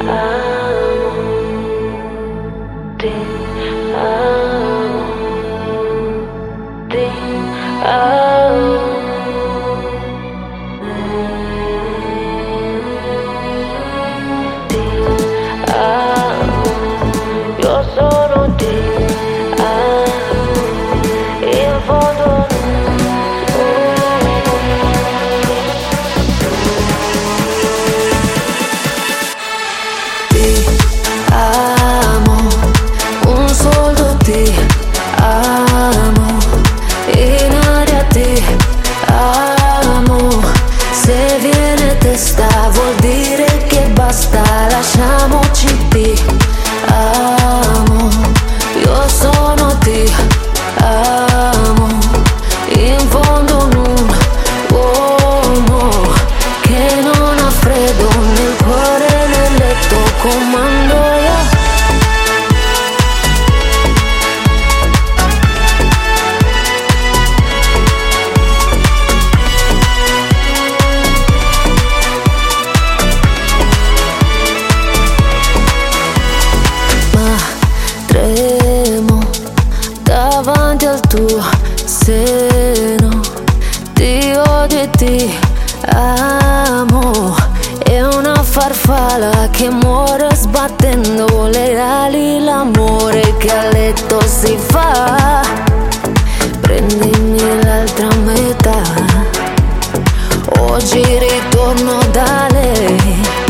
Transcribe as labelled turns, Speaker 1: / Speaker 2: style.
Speaker 1: ti amo. Io sono ti amo, in fondo ti amo, un soldo ti amo, in aria ti amo, se viene testa vuol dire che basta, lasciamoci ti amo, io sono ti amo, in fondo un uomo che non ha freddo nel cuore, nel letto comando io. Ma tremo davanti al tuo seno, ti odio e ti amo, è una farfalla che muore sbattendo le ali, l'amore che a letto si fa, prendimi l'altra metà, oggi ritorno da lei.